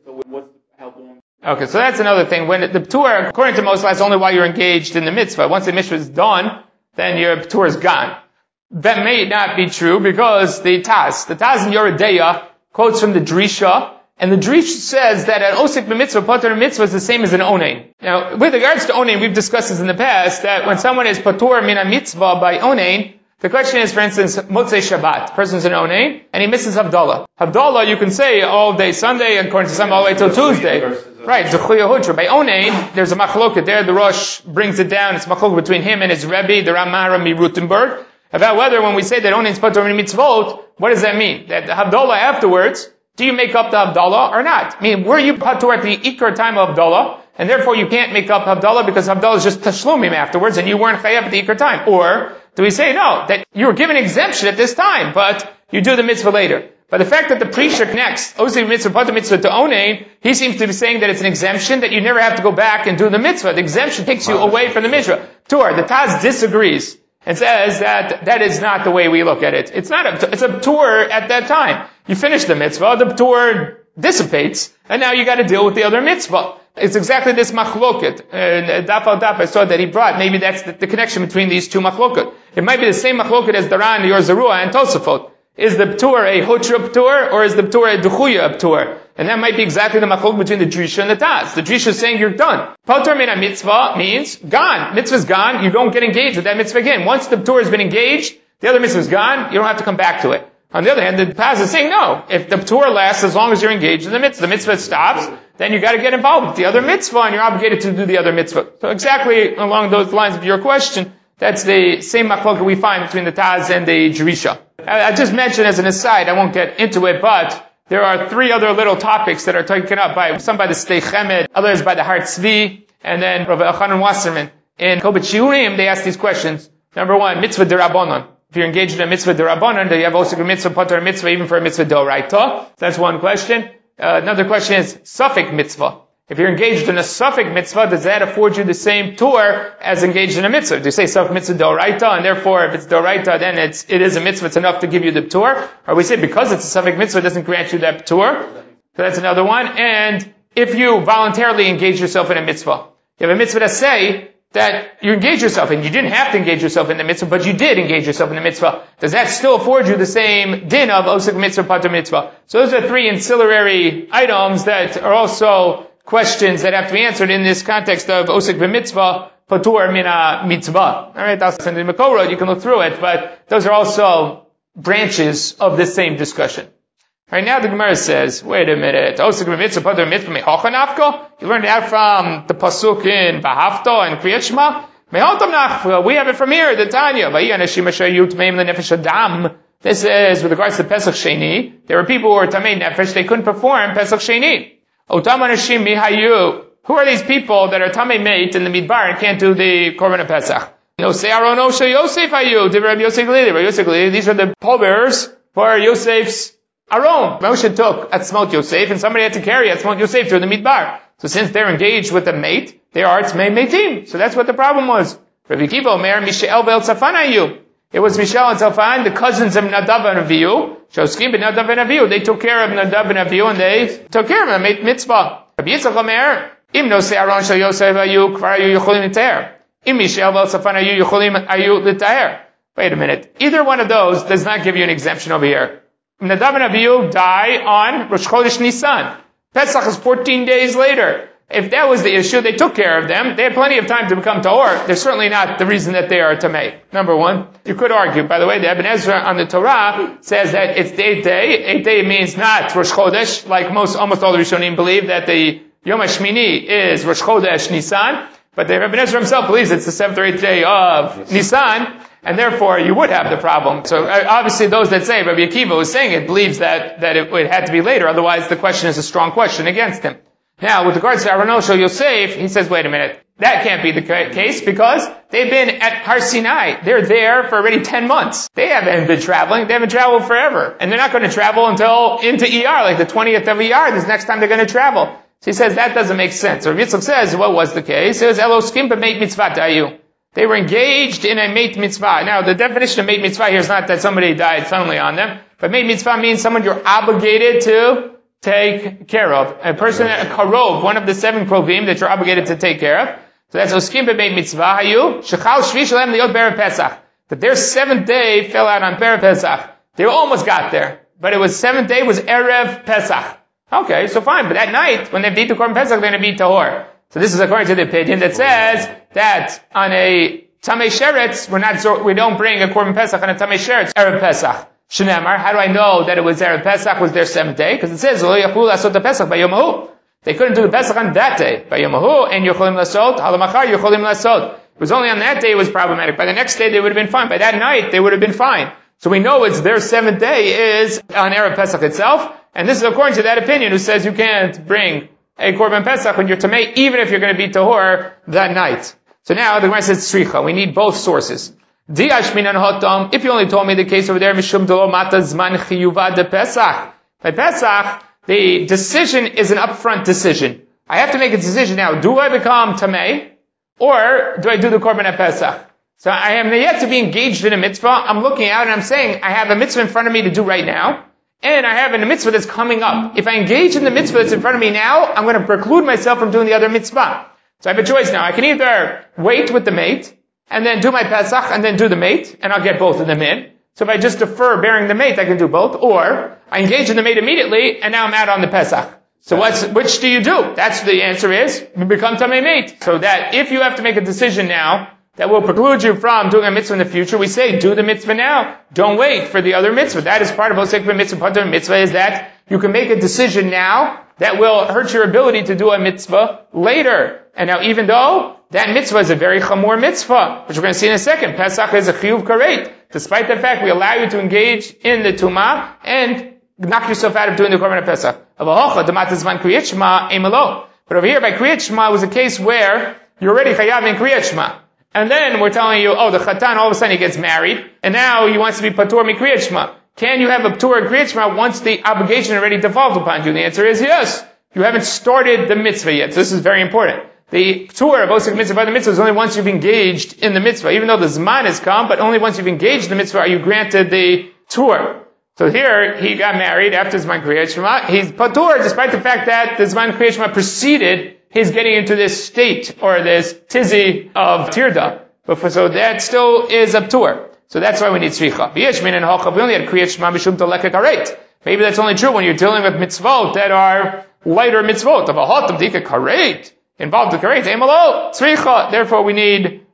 Okay, so that's another thing. When the Torah, according to Moshe, is only while you're engaged in the mitzvah. Once the mitzvah is done, then your Torah is gone. That may not be true because the Taz in Yoreh De'ah quotes from the Drisha, and the Drisha says that an osek b'mitzvah, patur mitzvah is the same as an onein. Now, with regards to onein, we've discussed this in the past, that when someone is patur min mitzvah by onein, the question is, for instance, Motzei Shabbat, person's an onein, and he misses Havdalah. Havdalah, you can say all day Sunday, according to some all the way till Tuesday. Right, Zechuya Hutra. By onein, there's a machloket there, the Rosh brings it down, it's machloket between him and his Rebbe, the Ramah Rutenberg, about whether when we say that onein is patur min mitzvot, what does that mean? That the Havdalah afterwards, do you make up the Havdalah or not? I mean, were you patur at the Ikar time of Havdalah, and therefore you can't make up Havdalah because Havdalah is just tashlumim afterwards, and you weren't chayav at the Ikar time? Or do we say no, that you were given exemption at this time, but you do the mitzvah later? But the fact that the Prisha connects osek mitzvah, patur mitzvah to onein, he seems to be saying that it's an exemption, that you never have to go back and do the mitzvah. The exemption takes you away from the mitzvah. Tur, the Taz disagrees and says that is not the way we look at it. It's a tour at that time. You finish the mitzvah, the tour dissipates, and now you got to deal with the other mitzvah. It's exactly this machloket. Daf al daf I saw that he brought. Maybe that's the connection between these two machloket. It might be the same machloket as the Ran, the Or Zarua, and Tosafot. Is the tour a hutra tour or is the tour a duchuya tour? And that might be exactly the machlok between the Drisha and the Taz. The Drisha is saying you're done. Patur min mitzvah means gone. Mitzvah's gone. You don't get engaged with that mitzvah again. Once the tour has been engaged, the other mitzvah's gone. You don't have to come back to it. On the other hand, the Taz is saying no. If the tour lasts as long as you're engaged in the mitzvah stops, then you got to get involved with the other mitzvah and you're obligated to do the other mitzvah. So exactly along those lines of your question, that's the same machlok we find between the Taz and the Drisha. I just mentioned as an aside, I won't get into it, but there are three other little topics that are taken up by some by the Sdei Chemed, others by the Har Tzvi, and then Rav Elchanan Wasserman. In Kobet Shiurim, they ask these questions. Number one, mitzvah derabanan. If you're engaged in a mitzvah derabanan, do you have also a mitzvah patur mitzvah even for a mitzvah d'oraita? That's one question. Another question is suffix mitzvah. If you're engaged in a suffix mitzvah, does that afford you the same tour as engaged in a mitzvah? Do you say suffix mitzvah d'oraita, and therefore if it's d'oraita, then it is a mitzvah, it's enough to give you the tour? Or we say because it's a suffix mitzvah, it doesn't grant you that tour? So that's another one. And if you voluntarily engage yourself in a mitzvah, you have a mitzvah to say that you engage yourself, and you didn't have to engage yourself in the mitzvah, but you did engage yourself in the mitzvah. Does that still afford you the same din of osek mitzvah, patur mitzvah? So those are three ancillary items that are also questions that have to be answered in this context of osek b'mitzvah, patur mina mitzvah. Alright, I'll send you the Makor, you can look through it, but those are also branches of the same discussion. Right now the Gemara says, wait a minute, you learned that from the Pasuk in V'Hafta and Kriyat Shema? We have it from here, the Tanya. This is with regards to Pesach Sheni. There were people who were Tamei Nefesh, they couldn't perform Pesach Sheni. Who are these people that are Tamei Meit in the Midbar and can't do the Korban of Pesach? These are the pallbearers for Yosef's Aron. Moshe took Atzmot Yosef, and somebody had to carry Atzmot Yosef through the Midbar. So since they're engaged with the mate, they are Tzmei Meitim. So that's what the problem was. Rabbi Kiva Omer, Mishael Ve'el Tzafan Ayu. It was Mishael and Tzafan, the cousins of Nadav and Avihu. Shoskim ben Nadav and Avihu. They took care of Nadav and Avihu, and they took care of the mate mitzvah. Rabbi Yitzchak Omer, Im no se Aron shel Yosef Ayu, kvar ayu yocholim l'taher. Im Mishael Ve'el Tzafan Ayu, yocholim ayu l'taher. Wait a minute. Either one of those does not give you an exemption over here. Nadav and Avihu die on Rosh Chodesh Nisan. Pesach is 14 days later. If that was the issue, they took care of them. They had plenty of time to become Tahor. They're certainly not the reason that they are Tamei. Number one. You could argue, by the way, the Ibn Ezra on the Torah says that it's the 8th day. 8th day means not Rosh Chodesh, like almost all the Rishonim believe that the Yom HaShmini is Rosh Chodesh Nisan. But the Ibn Ezra himself believes it's the 7th or 8th day of Nisan. And therefore, you would have the problem. So obviously those that say, Rabbi Akiva was saying it, believes that it had to be later. Otherwise, the question is a strong question against him. Now, with regards to Aron Shel Yosef, he says, wait a minute. That can't be the case because they've been at Har Sinai. They're there for already 10 months. They haven't been traveling. They haven't traveled forever. And they're not going to travel until into ER, like the 20th of ER. This next time they're going to travel. So he says, that doesn't make sense. So Yitzchak says, what was the case? It was Elos Kimpa Meit Mitzvah Dayu. They were engaged in a Meit Mitzvah. Now, the definition of Meit Mitzvah here is not that somebody died suddenly on them, but Meit Mitzvah means someone you're obligated to take care of. A person, a karov, one of the 7 krovim that you're obligated to take care of. So that's Oskim B'Meit Mitzvah Hayu, Shechal Shvi Shalem Liot B'Erev Pesach. That their 7th day fell out on Erev Pesach. They almost got there, but it was 7th day was Erev Pesach. Okay, so fine, but that night, when they've eaten the Korban Pesach, they're going to be Tahor. So this is according to the opinion that says that on a Tamei Sheretz, we don't bring a Korban Pesach on a Tamei Sheretz, Erev Pesach. Shneimar, how do I know that it was Erev Pesach was their 7th day? Because it says, Lo yachulu lasot Pesach b'yomahu. They couldn't do the Pesach on that day. B'yomahu, and yocholim lasot, halamachar yocholim lasot. It was only on that day it was problematic. By the next day they would have been fine. By that night they would have been fine. So we know it's their 7th day is on Erev Pesach itself. And this is according to that opinion who says you can't bring a Korban Pesach when you're Tamei, even if you're going to be Tahor that night. So now the Gemara says Tzricha. We need both sources. If you only told me the case over there, Mishum Delo Mata Zman Chiyuva de Pesach. By Pesach, the decision is an upfront decision. I have to make a decision now. Do I become Tamei? Or do I do the Korban at Pesach? So I am yet to be engaged in a mitzvah. I'm looking out and I'm saying, I have a mitzvah in front of me to do right now. And I have a mitzvah that's coming up. If I engage in the mitzvah that's in front of me now, I'm going to preclude myself from doing the other mitzvah. So I have a choice now. I can either wait with the mate, and then do my Pesach, and then do the mate, and I'll get both of them in. So if I just defer bearing the mate, I can do both. Or, I engage in the mate immediately, and now I'm out on the Pesach. So which do you do? That's the answer is, you become Tamei mate. So that if you have to make a decision now, that will preclude you from doing a mitzvah in the future, we say, do the mitzvah now. Don't wait for the other mitzvah. That is part of Osek B'Mitzvah, Patur Mitzvah, is that you can make a decision now that will hurt your ability to do a mitzvah later. And now even though that mitzvah is a very chamor mitzvah, which we're going to see in a second, Pesach is a chiyuv karet. Despite the fact we allow you to engage in the tumah and knock yourself out of doing the korban of Pesach. But over here by Kriyat Shema it was a case where you're already chayav in Kriyat Shema. And then we're telling you, the chatan all of a sudden he gets married, and now he wants to be patur mi Kriyat Shema. Can you have a patur in Kriyat Shema once the obligation already devolved upon you? The answer is yes. You haven't started the mitzvah yet. So this is very important. The tour of Osek Mitzvah, the mitzvah is only once you've engaged in the mitzvah. Even though the Zman has come, but only once you've engaged in the mitzvah are you granted the tour. So here, he got married after Zman Kriyat Shema. He's patur despite the fact that the Zman Kriyat Shema preceded his getting into this state, or this tizi of tirda. So that still is a tour. So that's why we need tzricha. We only had Kriyat Shema b'shum teleka karet. Maybe that's only true when you're dealing with mitzvot that are lighter mitzvot. Of a hot of dika karet. Involved the karet, emalo, tzricha. Therefore we need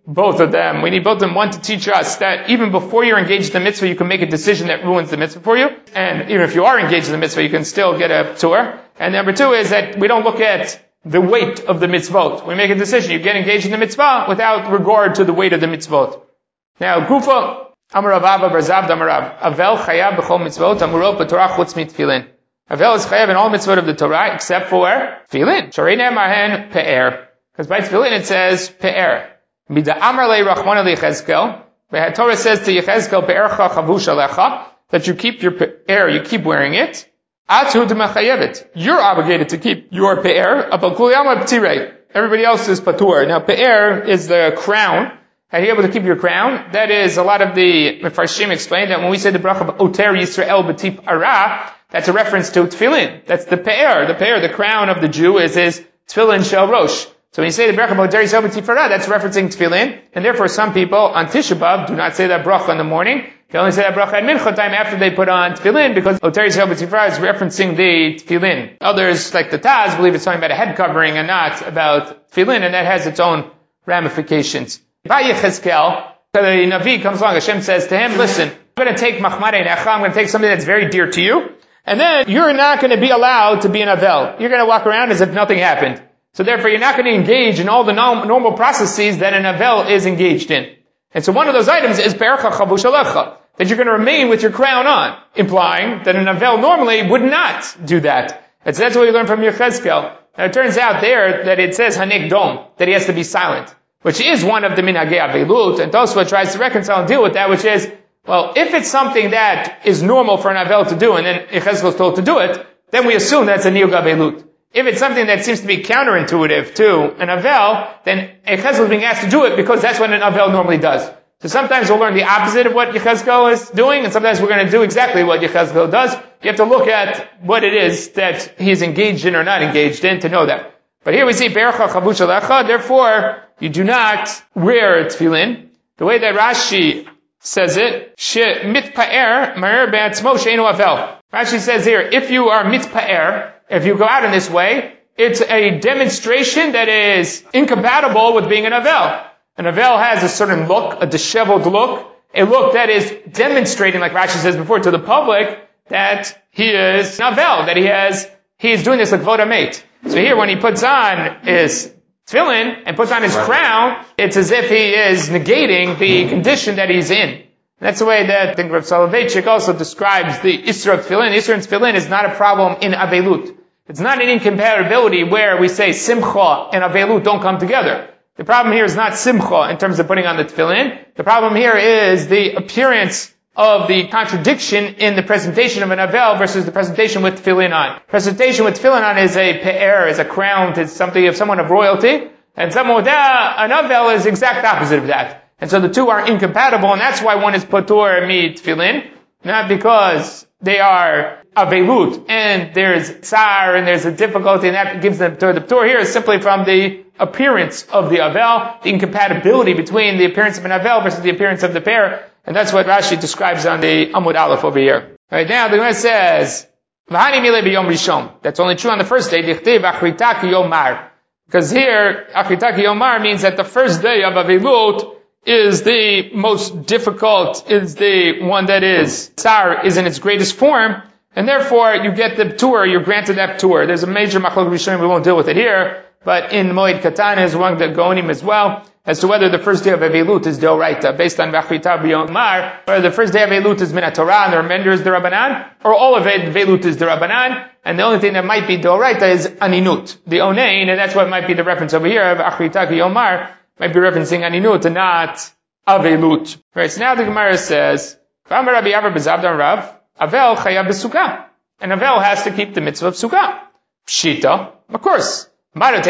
both of them. We need both of them. One, to teach us that even before you're engaged in the mitzvah, you can make a decision that ruins the mitzvah for you. And even if you are engaged in the mitzvah, you can still get a ptur. And number two is that we don't look at the weight of the mitzvot. We make a decision. You get engaged in the mitzvah without regard to the weight of the mitzvot. Now, Gufa, Amarav Abba Barzab Amarav, Avel Chayav B'chol Mitzvot, Amurot B'Torah Chutz Mitfilin. Avel is Chayav in all mitzvot of the Torah except for Tfilin. Shorei Mahen Pe'er. Because by Tfilin it says Pe'er. Mida Amar Le Rachmana LeYechezkel. The Torah says to Yechezkel, Pe'ercha Chavush Alecha, that you keep your Pe'er, you keep wearing it. Atu D'Mechayevet. You're obligated to keep your Pe'er. Abal Kul Yama P'tirei. Everybody else is Patur. Now Pe'er is the crown. Are you able to keep your crown? That is, a lot of the Mefarshim explain that when we say the bracha of Oter Yisrael B'Tip Ara, that's a reference to Tfilin. That's the Pe'er. The Pe'er, the crown of the Jew, is his Tfilin Shel Rosh. So when you say the bracha of Oter Yisrael B'Tip Ara, that's referencing Tfilin. And therefore some people on Tisha B'Av do not say that bracha in the morning. They only say that bracha at Mincha time after they put on Tfilin, because Oter Yisrael B'Tip Ara is referencing the Tfilin. Others, like the Taz, believe it's talking about a head covering and not about Tfilin, and that has its own ramifications. By Yechezkel, the Navi comes along, Hashem says to him, listen, I'm going to take Machmarei Necha, I'm going to take something that's very dear to you, and then you're not going to be allowed to be an Avel. You're going to walk around as if nothing happened. So therefore you're not going to engage in all the normal processes that an Avel is engaged in. And so one of those items is Pe'ercha Chavush Alecha, that you're going to remain with your crown on, implying that an Avel normally would not do that. And so that's what we learn from Yechezkel. Now it turns out there that it says Hanek Dom, that he has to be silent, which is one of the minhagei avelut, and Tosfot tries to reconcile and deal with that, which is, well, if it's something that is normal for an avel to do, and then Yechezkel is told to do it, then we assume that's a niyug avelut. If it's something that seems to be counterintuitive to an avel, then Yechezkel is being asked to do it because that's what an avel normally does. So sometimes we'll learn the opposite of what Yechezkel is doing, and sometimes we're going to do exactly what Yechezkel does. You have to look at what it is that he's engaged in or not engaged in to know that. But here we see Pe'ercha Chavush Alecha, therefore, you do not wear tefillin. The way that Rashi says it, mitpa'er ma'er be'atzmo she'einu avel. Rashi says here, if you are mitpa'er, if you go out in this way, it's a demonstration that is incompatible with being an avel. An avel has a certain look, a disheveled look, a look that is demonstrating, like Rashi says before, to the public, that he is an avel, that he is doing this like Kvod HaMeit. So here, when he puts on his tefillin and puts on his crown, it's as if he is negating the condition that he's in. And that's the way that I think Rav Soloveitchik also describes the Isra of tefillin. Isra of tefillin is not a problem in avelut. It's not an incompatibility where we say simcha and avelut don't come together. The problem here is not simcha in terms of putting on the tefillin. The problem here is the appearance of the contradiction in the presentation of an avel versus the presentation with tefillin on. Presentation with tefillin on is a pe'er, is a crown, is something of someone of royalty, and someone without an avel is the exact opposite of that. And so the two are incompatible, and that's why one is patur mi tefillin, not because they are avelut, and there's tsar, and there's a difficulty, and that gives them the patur here is simply from the appearance of the avel, the incompatibility between the appearance of an avel versus the appearance of the pe'er. And that's what Rashi describes on the Amud Aleph over here. Right now, the Gemara says, "V'hani mile b'yom rishon." That's only true on the first day. Dichtiv achrita ki yomar. Because here, achrita ki yomar means that the first day of Avelut is the most difficult, is the one that is, Tsar is in its greatest form, and therefore you get the tour, you're granted that tour. There's a major machlok rishonim, we won't deal with it here, but in Moed Katan is one of the Gaonim as well, as to whether the first day of Avelut is Deoraita, based on V'achrita b'yomar, whether the first day of Avelut is Minat Torah and the remainder is Derabanan, or all of it, Avelut is Derabanan, and the only thing that might be Deoraita is Aninut, the Onein, and that's what might be the reference over here, V'achrita b'yomar, might be referencing Aninut and not Avelut. Right, so now the Gemara says, V'amar Rabbi Yavar b'Zavdan Rav, Avel chayav b'Sukkah. And Avel has to keep the mitzvah of Sukkah. Pshita, of course. Someone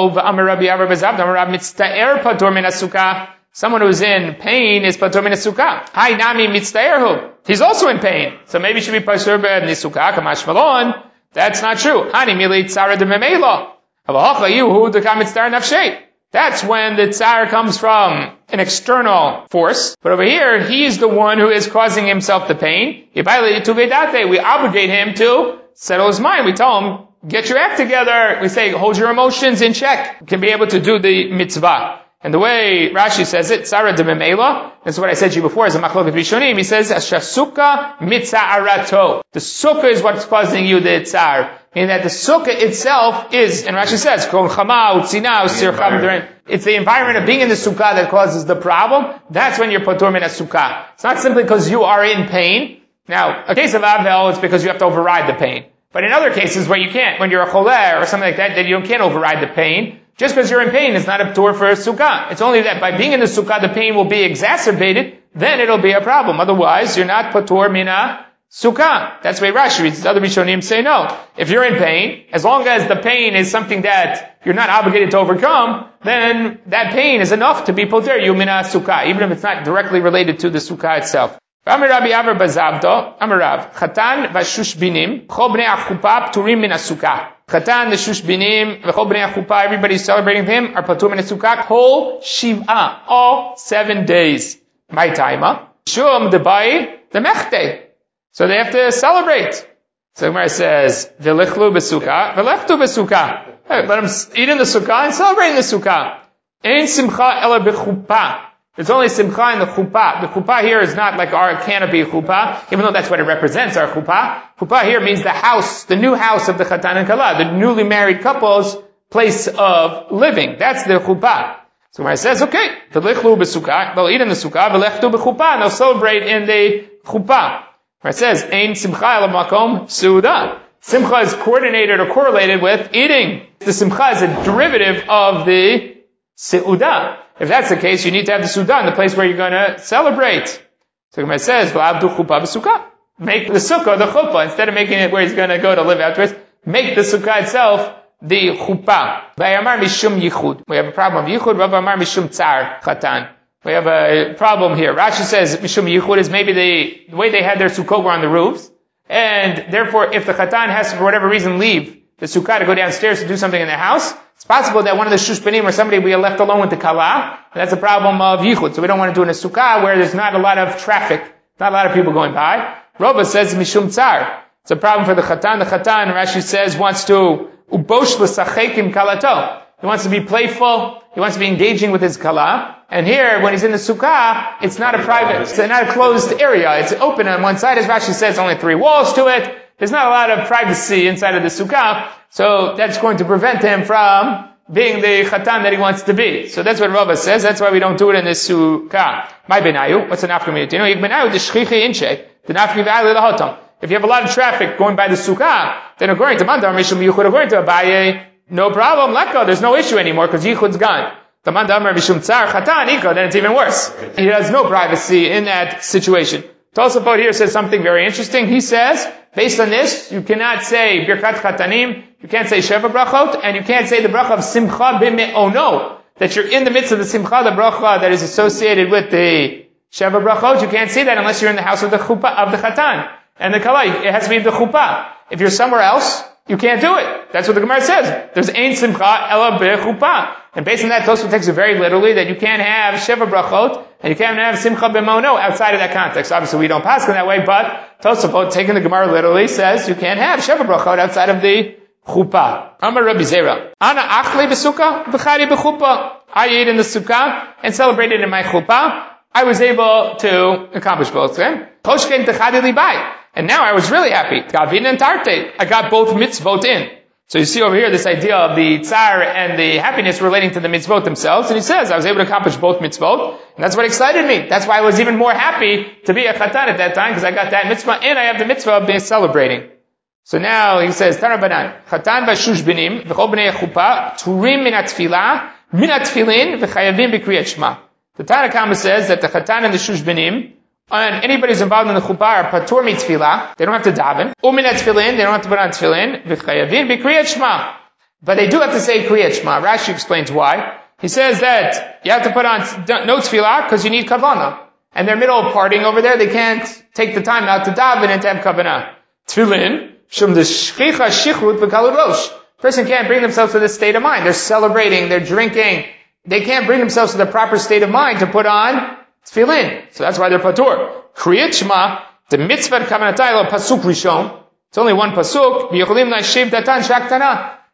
who's in pain is patur min sukkah. Hai nami mitztaerhu. He's also in pain. So maybe he should be patur min sukkah, kamash malon. That's not true. Hani mili tzara de memela. That's when the tsar comes from an external force. But over here, he's the one who is causing himself the pain. We obligate him to settle his mind. We tell him, get your act together. We say, hold your emotions in check. You can be able to do the mitzvah. And the way Rashi says it, Tzara de Memela, this is what I said to you before, as a Machloket Rishonim, he says, Shasuka mitza'arato. The sukkah is what's causing you the tzar. Meaning that the sukkah itself is, and Rashi says, Kol chama, utzina, usir cham. It's the environment of being in the sukkah that causes the problem. That's when you're patur min sukkah. It's not simply because you are in pain. Now, a case of Avel, it's because you have to override the pain. But in other cases where you can't, when you're a choleh or something like that, then you can't override the pain. Just because you're in pain is not a patur for a sukkah. It's only that by being in the sukkah, the pain will be exacerbated, then it'll be a problem. Otherwise, you're not patur mina sukkah. That's the way Rashi reads. The other Rishonim say no. If you're in pain, as long as the pain is something that you're not obligated to overcome, then that pain is enough to be patur you mina sukkah, even if it's not directly related to the sukkah itself. Amar Rabbi Avar Bazavdo, Amar Rav, Chatan v'shush binim, chol bnei achupa pturim min sukkah. Chatan, the shush binim, v'chol bnei achupa, everybody celebrating him, are patur min sukkah, kol shiv'ah, all 7 days. My timer. Shum debai, the mechte. So they have to celebrate. So Gemara says, v'lichlu b'sukkah, v'lechtu b'sukkah. Hey, let them eat in the sukkah and celebrate in the sukkah. Ein simcha ela b'chuppah. There's only simcha in the chuppah. The chuppah here is not like our canopy chuppah, even though that's what it represents, our chuppah. Chuppah here means the house, the new house of the chatan and kala, the newly married couple's place of living. That's the chuppah. So when it says, okay, v'lichlu b'sukkah, they'll eat in the sukkah, v'lechtu b'chuppah, and they'll celebrate in the chuppah. When it says, ein simcha ela makom su'udah. Simcha is coordinated or correlated with eating. The simcha is a derivative of the se'udah. If that's the case, you need to have the sukkah in the place where you're going to celebrate. So Gemara says, "V'abdu chuppah b'sukkah." Make the sukkah the chuppah instead of making it where he's going to go to live afterwards. Make the sukkah itself the chuppah. V'ayamar mishum yichud. We have a problem of yichud. Rav Amar mishum tzar chatan. We have a problem here. Rashi says mishum yichud is maybe the way they had their sukkot were on the roofs, and therefore, if the chatan has to, for whatever reason, leave the sukkah to go downstairs to do something in the house, it's possible that one of the shushbanim or somebody will be left alone with the kala, and that's a problem of yichud. So we don't want to do it in a sukkah where there's not a lot of traffic, not a lot of people going by. Rova says mishum tzar. It's a problem for the chatan. The chatan, Rashi says, wants to ubosh l'sachekim kalato. He wants to be playful. He wants to be engaging with his kala. And here, when he's in the sukkah, it's not a private, it's not a closed area. It's open on one side. As Rashi says, only 3 walls to it. There's not a lot of privacy inside of the sukkah. So that's going to prevent him from being the chatan that he wants to be. So that's what Rava says. That's why we don't do it in this sukkah. My benayu, what's an afkamiyut? You know, benayu the shchichi inche, the nafki v'ali lahotam. If you have a lot of traffic going by the sukkah, then according to Mandar Mishum Yichud, according to Abaye, no problem, let go. There's no issue anymore because Yichud's gone. The Mandar Mishum Tzar Chatan Iko, then it's even worse. He has no privacy in that situation. Tosafot here says something very interesting. He says, based on this, you cannot say Birkat Chatanim, you can't say Sheva Brachot, and you can't say the bracha of Simcha B'me'ono, that you're in the midst of the Simcha, the bracha that is associated with the Sheva Brachot. You can't say that unless you're in the house of the Chuppah, of the Chatan. And the Kala, it has to be the Chuppah. If you're somewhere else, you can't do it. That's what the Gemara says. There's Ein Simcha Ela B'chuppah. And based on that, Tosfot takes it very literally that you can't have Sheva Brachot, and you can't have Simcha B'mono outside of that context. Obviously, we don't pass in that way, but Tosfot, taking the Gemara literally, says you can't have Sheva Brachot outside of the Chuppah. Amar Rabbi Zera. Ana achle b'sukkah, v'chari b'chuppah. I ate in the sukkah and celebrated in my chuppah. I was able to accomplish both. Choshken techadi libai. And now I was really happy. Gavin and tarte. I got both mitzvot in. So you see over here this idea of the tsar and the happiness relating to the mitzvot themselves. And he says, I was able to accomplish both mitzvot. And that's what excited me. That's why I was even more happy to be a chatan at that time, because I got that mitzvah and I have the mitzvah of being celebrating. So now he says, Tarabanan, chatan v'shush binim, v'chol b'nei chuppah, turim min atfilah, min atfilin, v'chayavim b'kriyat shema. The Tanna Kama says that the chatan and the shush binim, and anybody who's involved in the chuppah are patur mitfilah. They don't have to daven. Umin tefillin, they don't have to put on tefillin. V'chayavin b'kriyat shema. But they do have to say kriyat shema. Rashi explains why. He says that you have to put on no tefillah because you need kavanah. And they're middle of partying over there. They can't take the time out to daven and to have kavanah. Tefillin, shum the shchicha shichrut v'kalud rosh. Person can't bring themselves to this state of mind. They're celebrating, they're drinking. They can't bring themselves to the proper state of mind to put on tefillin. So that's why they're patur. Kriyat Shema, the mitzvah kavanatayla pasuk rishon. It's only one pasuk. V'yocholim na'shiv datan shaktana.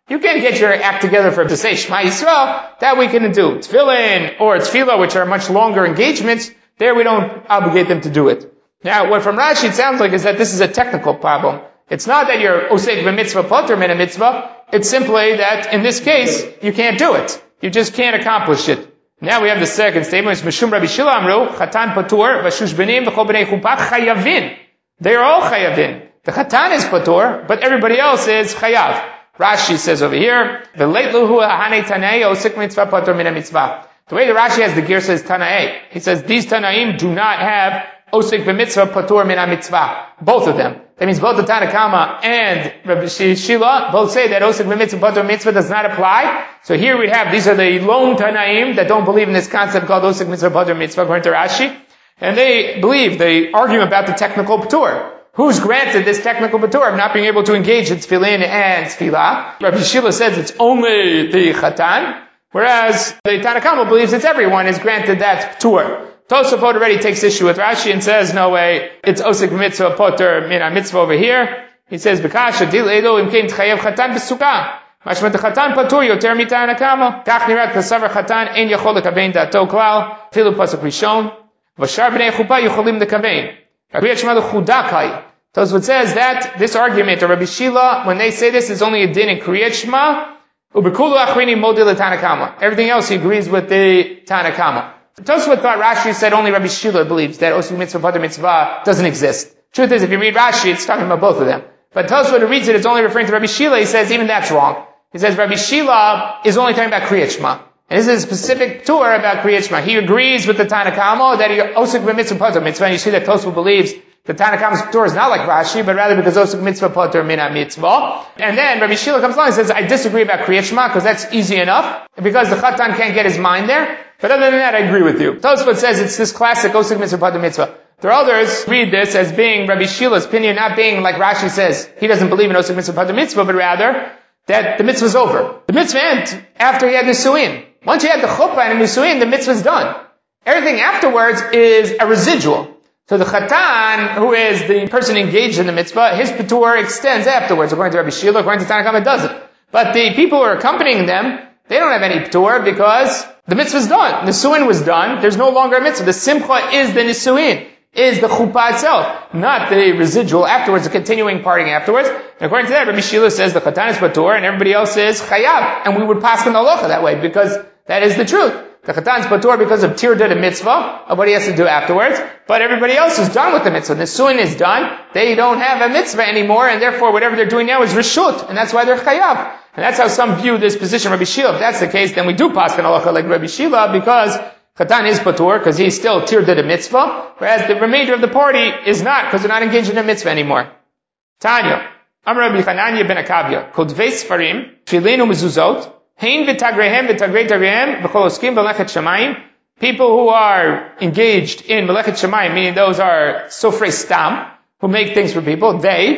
You can't get your act together to say Shema Yisrael. That we can do. Tefillin or Tefillah, which are much longer engagements, there we don't obligate them to do it. Now, what from Rashi it sounds like is that this is a technical problem. It's not that you're osek b'mitzvah poter min a mitzvah. It's simply that in this case, you can't do it. You just can't accomplish it. Now we have the second statement. It's Mishum Rabbi Shila Amru, Chatan Patur, Vashush Benim, V'chol B'nei Chuppah, Chayavin. They are all Chayavin. The Chatan is Patur, but everybody else is Chayav. Rashi says over here, the late Luhu Hane Tanei, Osek Mitzvah Patur Min Mitzvah. The way the Rashi has the gear says Tanaei. He says these Tanaim do not have Osek B'mitzvah Patur Min Mitzvah. Both of them. That means both the Tanakama and Rabbi Shila both say that Osek B'mitzvah Patur Mitzvah does not apply. So here we have, these are the lone Tanaim that don't believe in this concept called Osek Mitzvah Patur Mitzvah according to Rashi. And they believe, they argue about the technical Patur. Who's granted this technical Patur of not being able to engage in Tefillin and Tefillah? Rabbi Shila says it's only the Chatan, whereas the Tanakama believes it's everyone is granted that Patur. Tosafot already takes issue with Rashi and says, no way, it's Osek Mitzvah Poter Min Mitzvah over here. He says, B'kasha dil edo imkein tchayev Chatan b'sukkah. Mashmat Chatan Patur yoter mitanakama. Kach nirat kasavar Chatan ein yachol lekavein dato klal. Filu pasuk rishon. V'shar b'nei chuppah yocholim lekavein. Kriyat Shema l'chudakai. Tosafot says that this argument of Rabbi Shila, when they say this, is only a din in Kriyat Shema. Ubekulu achrini modil l'tanakama. Everything else he agrees with the Tanakama. Tosafot thought Rashi said only Rabbi Shila believes that Osek Mitzvah Patur Mitzvah doesn't exist. Truth is, if you read Rashi, it's talking about both of them. But Tosafot who reads it is only referring to Rabbi Shila. He says even that's wrong. He says Rabbi Shila is only talking about Kriyat Shema. And this is a specific tour about Kriyat Shema. He agrees with the Tanakama that Osek B'mitzvah Patur Mitzvah. And you see that Tosafot believes the Tanakama's tour is not like Rashi, but rather because Osek Mitzvah Patur Min Mitzvah. And then Rabbi Shila comes along and says, I disagree about Kriyat Shema because that's easy enough. Because the Chatan can't get his mind there. But other than that, I agree with you. Tosafot says it's this classic Osek Mitzvah Patur Mitzvah. There are others read this as being Rabbi Shila's opinion, not being like Rashi says. He doesn't believe in Osek Mitzvah Patur Mitzvah, but rather that the mitzvah's over. The mitzvah ends after he had Nisuin. Once you had the chuppah and Nisuin, the mitzvah's done. Everything afterwards is a residual. So the Chatan, who is the person engaged in the mitzvah, his Patur extends afterwards. According to Rabbi Shila, according to Tanakama, it doesn't. But the people who are accompanying them, they don't have any Patur because the mitzvah's done. Nisuin was done. There's no longer a mitzvah. The Simcha is the Nisuin, is the chuppah itself, not the residual afterwards, the continuing parting afterwards. And according to that, Rabbi Shila says the Chatan is Patur and everybody else is Chayav. And we would pass on the halacha that way because that is the truth. The Chatan is Patur because of Tirda the mitzvah, of what he has to do afterwards. But everybody else is done with the mitzvah. The Nisuin is done. They don't have a mitzvah anymore, and therefore whatever they're doing now is Rishut. And that's why they're Chayav. And that's how some view this position, Rabbi Shila. If that's the case, then we do pass on halacha like Rabbi Shila because Chatan is Patur, because he's still Tirda the mitzvah, whereas the remainder of the party is not, because they're not engaged in the mitzvah anymore. Tanya. Amar Rabbi Chananya ben Akavya. Kodvei Sfarim, Tfilin u'mezuzot, Hein v'tagrehem v'tagrei tagrehem v'chol oskim b'melechet shamayim. People who are engaged in melechet shamayim, meaning those are sofrei stam, who make things for people,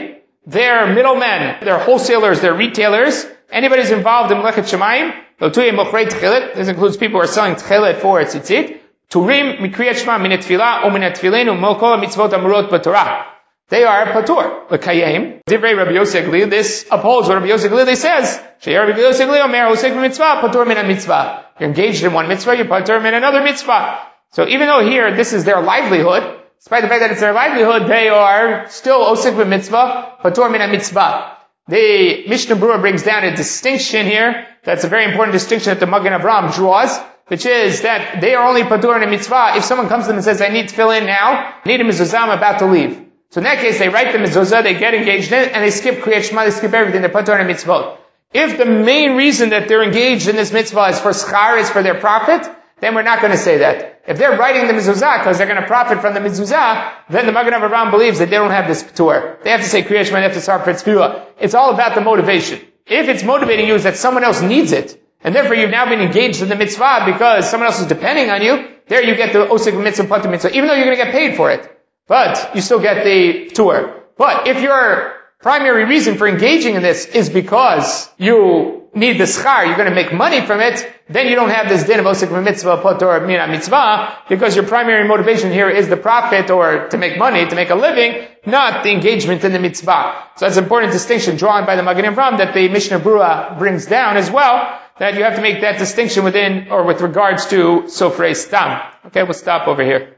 they're middlemen, they're wholesalers, they're retailers. Anybody who's involved in melechet shamayim, this includes people who are selling tchelet for tzitzit. Turim mikriyat shema min tefillah u'min tefillin u'mol mitzvot amurot b'torah. They are patur. L'kayim. Divrei Rabbi Yossi HaGlili. This upholds what Rabbi Yossi HaGlili says. Sheyar Rabbi Yossi HaGlili omer osek b'mitzvah patur min mitzvah. You're engaged in one mitzvah, you're patur min another mitzvah. So even though here this is their livelihood, despite the fact that it's their livelihood, they are still osek b'mitzvah patur min mitzvah. The Mishnah Berurah brings down a distinction here. That's a very important distinction that the Magen Avraham draws, which is that they are only patur in a mitzvah if someone comes to them and says, I need tefillin now, I need a mezuzah, I'm about to leave. So in that case, they write the mezuzah, they get engaged in it, and they skip Kriyat Shema, they skip everything, they're patur in a mitzvah. If the main reason that they're engaged in this mitzvah is for schar, is for their profit, then we're not going to say that. If they're writing the mezuzah because they're going to profit from the mezuzah, then the Magen Avraham believes that they don't have this patur. They have to say Kriyat Shema, they have to start for tefillah. It's all about the motivation. If it's motivating you is that someone else needs it, and therefore you've now been engaged in the mitzvah because someone else is depending on you, there you get the osek mitzvah patur mitzvah, even though you're going to get paid for it. But you still get the patur. But if your primary reason for engaging in this is because you need the schar, you're going to make money from it, then you don't have this din of osek mitzvah patur min mitzvah, because your primary motivation here is the profit or to make money, to make a living, not the engagement in the mitzvah. So that's an important distinction drawn by the Magen Avraham that the Mishnah Berurah brings down as well, that you have to make that distinction within or with regards to Sofrei Stam. Okay, we'll stop over here.